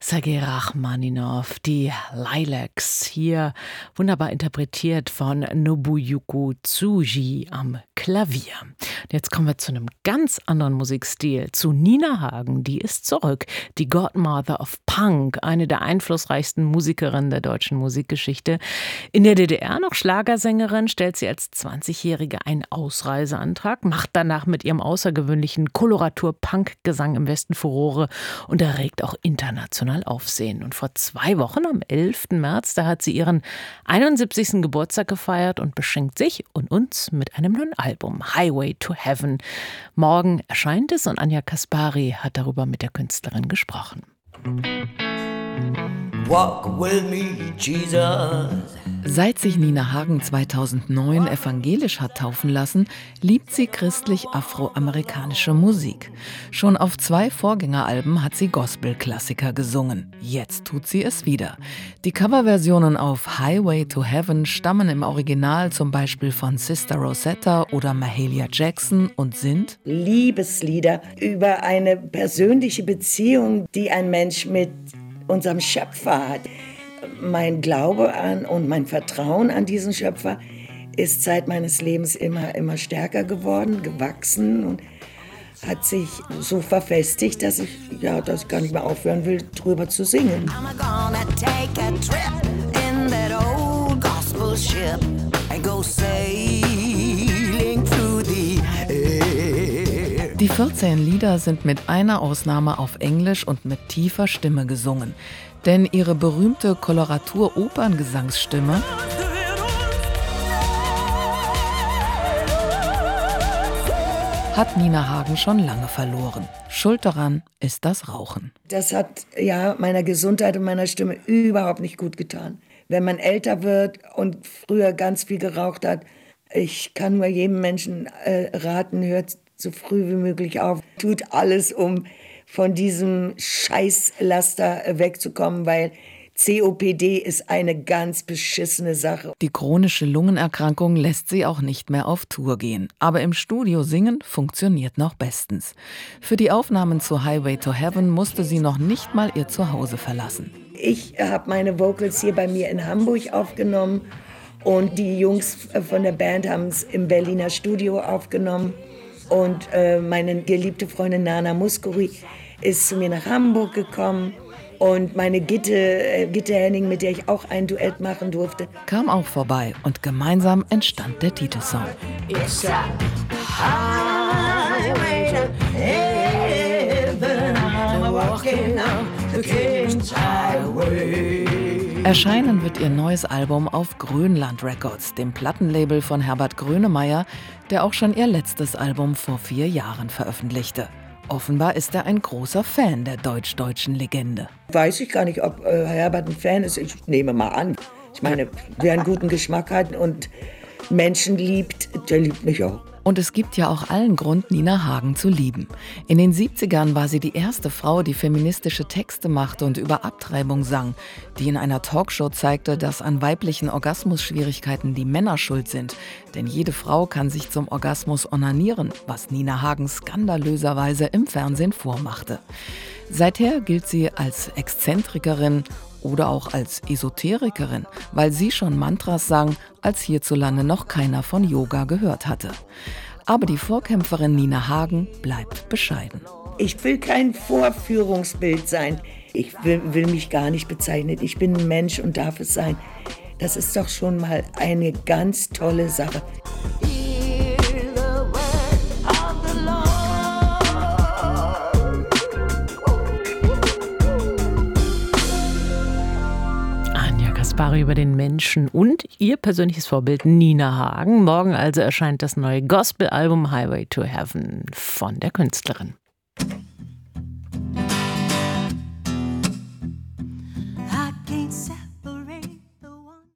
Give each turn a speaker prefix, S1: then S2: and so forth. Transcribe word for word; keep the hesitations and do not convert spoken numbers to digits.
S1: Sergei Rachmaninow, die Lilacs, hier wunderbar interpretiert von Nobuyuki Tsuji am Klavier. Jetzt kommen wir zu einem ganz anderen Musikstil, zu Nina Hagen, die ist zurück, die Godmother of Punk, eine der einflussreichsten Musikerinnen der deutschen Musikgeschichte. In der D D R noch Schlagersängerin, stellt sie als zwanzigjährige einen Ausreiseantrag, macht danach mit ihrem außergewöhnlichen Koloratur-Punk-Gesang im Westen Furore und erregt auch international Aufsehen. Und vor zwei Wochen, am elften März, da hat sie ihren einundsiebzigsten Geburtstag gefeiert und beschenkt sich und uns mit einem neuen Album, Highway to Heaven. Morgen erscheint es und Anja Kaspari hat darüber mit der Künstlerin gesprochen.
S2: Walk with me, Jesus.
S3: Seit sich Nina Hagen zweitausendneun evangelisch hat taufen lassen, liebt sie christlich-afroamerikanische Musik. Schon auf zwei Vorgängeralben hat sie Gospel-Klassiker gesungen. Jetzt tut sie es wieder. Die Coverversionen auf Highway to Heaven stammen im Original zum Beispiel von Sister Rosetta oder Mahalia Jackson und sind
S4: Liebeslieder über eine persönliche Beziehung, die ein Mensch mit unserem Schöpfer hat. Mein Glaube an und mein Vertrauen an diesen Schöpfer ist Zeit meines Lebens immer, immer stärker geworden, gewachsen und hat sich so verfestigt, dass ich ja, dass ich gar nicht mehr aufhören will, drüber zu singen.
S3: Die vierzehn Lieder sind mit einer Ausnahme auf Englisch und mit tiefer Stimme gesungen. Denn ihre berühmte Koloratur-Operngesangsstimme hat Nina Hagen schon lange verloren. Schuld daran ist das Rauchen.
S4: Das hat ja meiner Gesundheit und meiner Stimme überhaupt nicht gut getan. Wenn man älter wird und früher ganz viel geraucht hat, ich kann nur jedem Menschen äh, raten, hört so früh wie möglich auf. Tut alles, um von diesem Scheißlaster wegzukommen, weil C O P D ist eine ganz beschissene Sache.
S3: Die chronische Lungenerkrankung lässt sie auch nicht mehr auf Tour gehen. Aber im Studio singen funktioniert noch bestens. Für die Aufnahmen zu Highway to Heaven musste sie noch nicht mal ihr Zuhause verlassen.
S4: Ich habe meine Vocals hier bei mir in Hamburg aufgenommen und die Jungs von der Band haben es im Berliner Studio aufgenommen. Und äh, meine geliebte Freundin Nana Muskuri ist zu mir nach Hamburg gekommen. Und meine Gitte, äh, Gitte Henning, mit der ich auch ein Duett machen durfte,
S3: kam auch vorbei und gemeinsam entstand der Titelsong.
S2: It's a highway to heaven. I'm walking on the King's Highway.
S3: Erscheinen wird ihr neues Album auf Grönland Records, dem Plattenlabel von Herbert Grönemeyer, der auch schon ihr letztes Album vor vier Jahren veröffentlichte. Offenbar ist er ein großer Fan der deutsch-deutschen Legende.
S4: Weiß ich gar nicht, ob äh, Herbert ein Fan ist. Ich nehme mal an. Ich meine, wer einen guten Geschmack hat und Menschen liebt, der liebt mich auch.
S3: Und es gibt ja auch allen Grund, Nina Hagen zu lieben. In den siebzigern war sie die erste Frau, die feministische Texte machte und über Abtreibung sang, die in einer Talkshow zeigte, dass an weiblichen Orgasmusschwierigkeiten die Männer schuld sind. Denn jede Frau kann sich zum Orgasmus onanieren, was Nina Hagen skandalöserweise im Fernsehen vormachte. Seither gilt sie als Exzentrikerin oder auch als Esoterikerin, weil sie schon Mantras sang, als hierzulande noch keiner von Yoga gehört hatte. Aber die Vorkämpferin Nina Hagen bleibt bescheiden.
S4: Ich will kein Vorführungsbild sein. Ich will, will mich gar nicht bezeichnen. Ich bin ein Mensch und darf es sein. Das ist doch schon mal eine ganz tolle Sache.
S1: Über den Menschen und ihr persönliches Vorbild Nina Hagen. Morgen also erscheint das neue Gospel-Album Highway to Heaven von der Künstlerin.